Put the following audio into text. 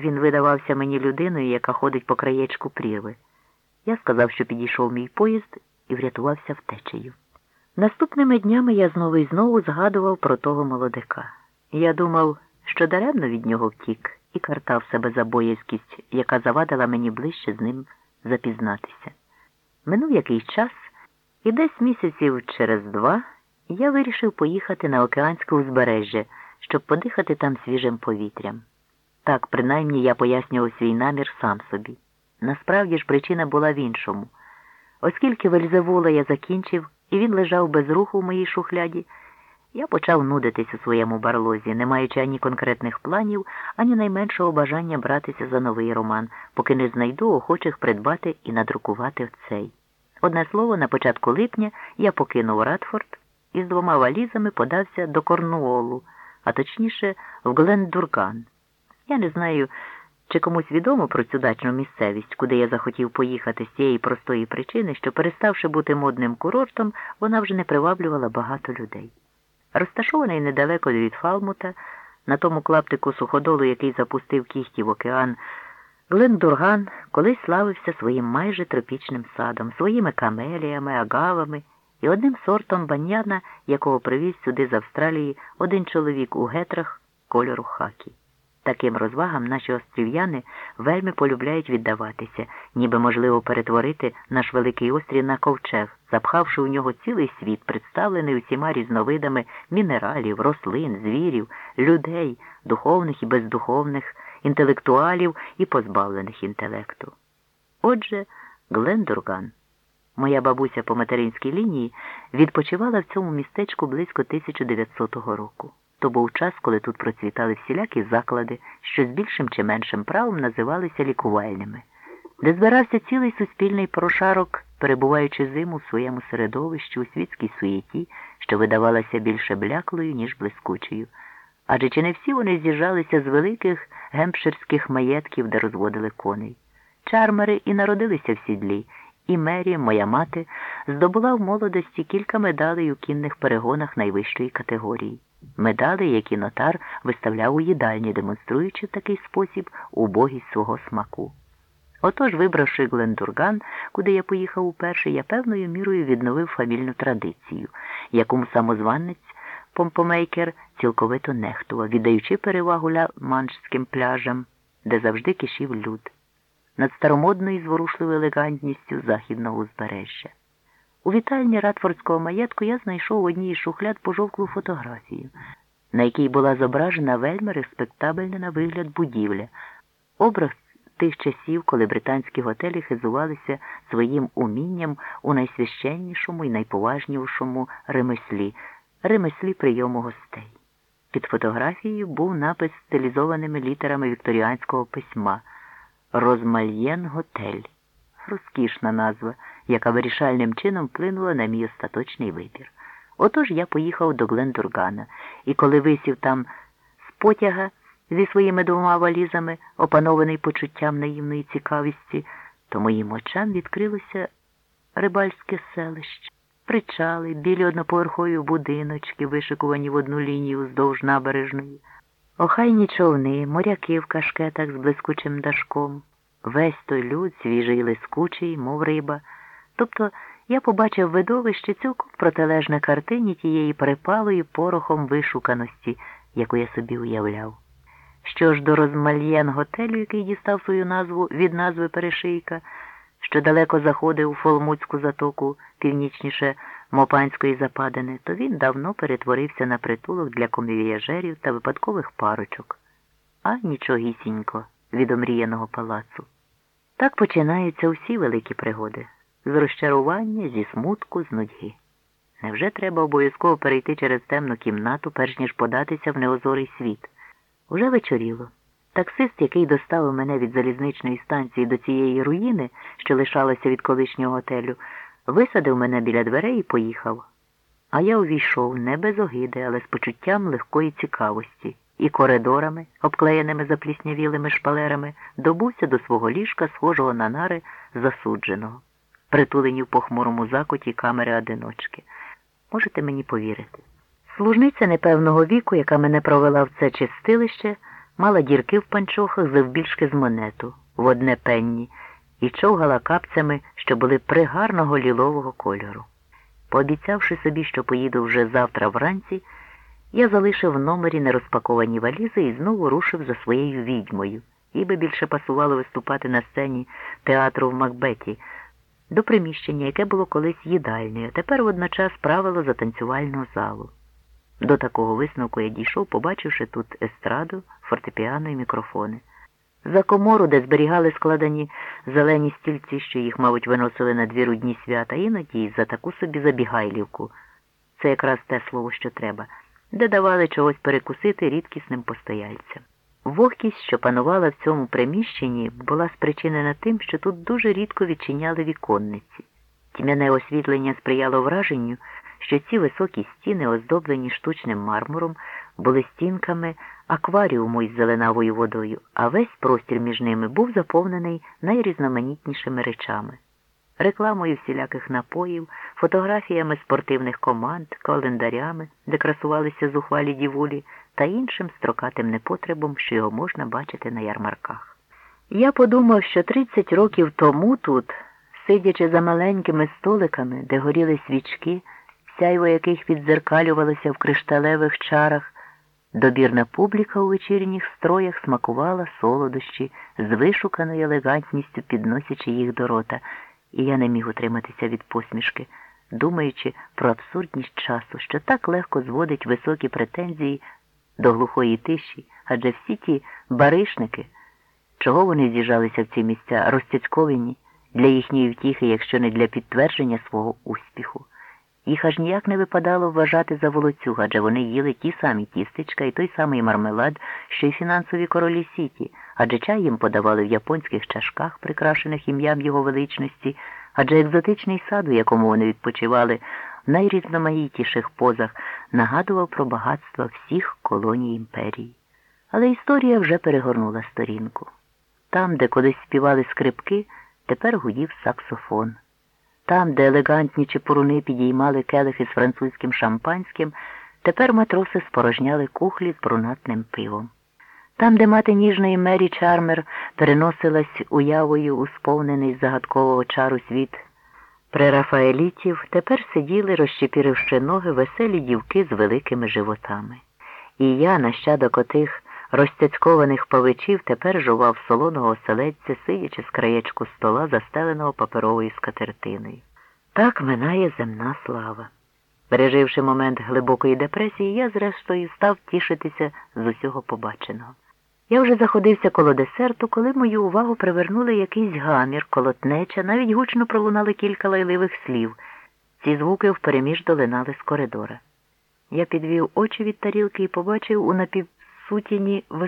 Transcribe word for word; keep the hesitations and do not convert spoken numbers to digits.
Він видавався мені людиною, яка ходить по краєчку прірви. Я сказав, що підійшов мій поїзд і врятувався втечею. Наступними днями я знову і знову згадував про того молодика. Я думав, що даремно від нього втік, і картав себе за боязкість, яка завадила мені ближче з ним запізнатися. Минув якийсь час, і десь місяців через два я вирішив поїхати на океанське узбережжя, щоб подихати там свіжим повітрям. Так, принаймні, я пояснював свій намір сам собі. Насправді ж причина була в іншому. Оскільки Вельзевула я закінчив, і він лежав без руху в моїй шухляді, я почав нудитись у своєму барлозі, не маючи ані конкретних планів, ані найменшого бажання братися за новий роман, поки не знайду охочих придбати і надрукувати цей. Одне слово, на початку липня я покинув Радфорд і з двома валізами подався до Корнуолу, а точніше в Глендурган. Я не знаю, чи комусь відомо про цю дачну місцевість, куди я захотів поїхати з тієї простої причини, що, переставши бути модним курортом, вона вже не приваблювала багато людей. Розташований недалеко від Фалмута, на тому клаптику суходолу, який запустив кіхті в океан, Глендурган колись славився своїм майже тропічним садом, своїми камеліями, агавами і одним сортом баньяна, якого привіз сюди з Австралії один чоловік у гетрах кольору хакі. Таким розвагам наші острів'яни вельми полюбляють віддаватися, ніби можливо перетворити наш великий острів на ковчег, запхавши у нього цілий світ, представлений усіма різновидами мінералів, рослин, звірів, людей, духовних і бездуховних, інтелектуалів і позбавлених інтелекту. Отже, Глендурган. Моя бабуся по материнській лінії відпочивала в цьому містечку близько тисяча дев'ятсотого року. То був час, коли тут процвітали всілякі заклади, що з більшим чи меншим правом називалися лікувальними, де збирався цілий суспільний прошарок, перебуваючи зиму в своєму середовищі у світській суєті, що видавалася більше бляклою, ніж блискучою. Адже чи не всі вони з'їжджалися з великих гемпширських маєтків, де розводили коней. Чармери і народилися в сідлі, і Мері, моя мати, здобула в молодості кілька медалей у кінних перегонах найвищої категорії. Медали, які нотар виставляв у їдальні, демонструючи в такий спосіб убогість свого смаку. Отож, вибравши Глендурган, куди я поїхав уперше, я певною мірою відновив фамільну традицію, яку самозванець Помпомейкер цілковито нехтував, віддаючи перевагу ла-маншським пляжам, де завжди кишів люд, над старомодною і зворушливою елегантністю західного узбережжя. У вітальні Радфордського маєтку я знайшов у одній із шухляд пожовклу фотографію, на якій була зображена вельми респектабельна на вигляд будівля, образ тих часів, коли британські готелі хизувалися своїм умінням у найсвященнішому і найповажнішому ремеслі – ремеслі прийому гостей. Під фотографією був напис стилізованими літерами вікторіанського письма «Розмальєн Готель». Розкішна назва, яка вирішальним чином вплинула на мій остаточний вибір. Отож я поїхав до Глендургана, і коли висів там з потяга зі своїми двома валізами, опанований почуттям наївної цікавості, то моїм очам відкрилося рибальське селище. Причали, білі одноповерхові будиночки, вишикувані в одну лінію вздовж набережної, охайні човни, моряки в кашкетах з блискучим дашком. Весь той люд, свіжий і лискучий, мов риба. Тобто я побачив видовище цілком протилежне картині тієї припалої порохом вишуканості, яку я собі уявляв. Що ж до Розмальєн-готелю, який дістав свою назву від назви перешийка, що далеко заходив у Фолмутську затоку, північніше Мопанської западини, то він давно перетворився на притулок для комівіяжерів та випадкових парочок. А нічогісінько від омріяного палацу. Так починаються усі великі пригоди. З розчарування, зі смутку, з нудьги. Невже треба обов'язково перейти через темну кімнату, перш ніж податися в неозорий світ? Уже вечоріло. Таксист, який доставив мене від залізничної станції до цієї руїни, що лишалася від колишнього готелю, висадив мене біля дверей і поїхав. А я увійшов не без огиди, але з почуттям легкої цікавості. І коридорами, обклеєними запліснявілими шпалерами, добувся до свого ліжка, схожого на нари засудженого, притулені в похмурому закуті камери-одиночки. Можете мені повірити. Служниця непевного віку, яка мене провела в це чистилище, мала дірки в панчохах завбільшки з монету, в одне пенні, і човгала капцями, що були пригарного лілового кольору. Пообіцявши собі, що поїду вже завтра вранці, я залишив в номері нерозпаковані валізи і знову рушив за своєю відьмою, їй би більше пасувало виступати на сцені театру в Макбеті, до приміщення, яке було колись їдальнею, а тепер водночас правило за танцювальну залу. До такого висновку я дійшов, побачивши тут естраду, фортепіано і мікрофони. За комору, де зберігали складені зелені стільці, що їх, мабуть, виносили на двір у дні свята, іноді за таку собі забігайлівку. Це якраз те слово, що треба, де давали чогось перекусити рідкісним постояльцям. Вогкість, що панувала в цьому приміщенні, була спричинена тим, що тут дуже рідко відчиняли віконниці. Тьмяне освітлення сприяло враженню, що ці високі стіни, оздоблені штучним мармуром, були стінками акваріуму із зеленавою водою, а весь простір між ними був заповнений найрізноманітнішими речами. Рекламою всіляких напоїв, фотографіями спортивних команд, календарями, де красувалися зухвалі дівулі, та іншим строкатим непотребом, що його можна бачити на ярмарках. Я подумав, що тридцять років тому тут, сидячи за маленькими столиками, де горіли свічки, сяйво яких віддзеркалювалося в кришталевих чарах, добірна публіка у вечірніх строях смакувала солодощі з вишуканою елегантністю, підносячи їх до рота, і я не міг утриматися від посмішки, думаючи про абсурдність часу, що так легко зводить високі претензії до глухої тиші, адже всі ті баришники, чого вони з'їжджалися в ці місця, розцяцьковані для їхньої втіхи, якщо не для підтвердження свого успіху. Їх аж ніяк не випадало вважати за волоцюг, адже вони їли ті самі тістечка і той самий мармелад, що й фінансові королі Сіті, адже чай їм подавали в японських чашках, прикрашених ім'ям його величності, адже екзотичний сад, у якому вони відпочивали в найрізноманітніших позах, нагадував про багатства всіх колоній імперії. Але історія вже перегорнула сторінку. Там, де колись співали скрипки, тепер гудів саксофон. Там, де елегантні чепуруни підіймали келихи з французьким шампанським, тепер матроси спорожняли кухлі з брунатним пивом. Там, де мати ніжної Мері Чармер переносилась уявою у сповнений загадкового чару світ прерафаелітів, тепер сиділи, розчепіривши ноги, веселі дівки з великими животами. І я, нащадок отих розцяцькованих павичів, тепер жував солоного оселедця, сидячи з краєчку стола, застеленого паперовою скатертиною. Так минає земна слава. Переживши момент глибокої депресії, я, зрештою, став тішитися з усього побаченого. Я вже заходився коло десерту, коли мою увагу привернули якийсь гамір, колотнеча, навіть гучно пролунали кілька лайливих слів. Ці звуки впереміж долинали з коридора. Я підвів очі від тарілки і побачив у напівсутіні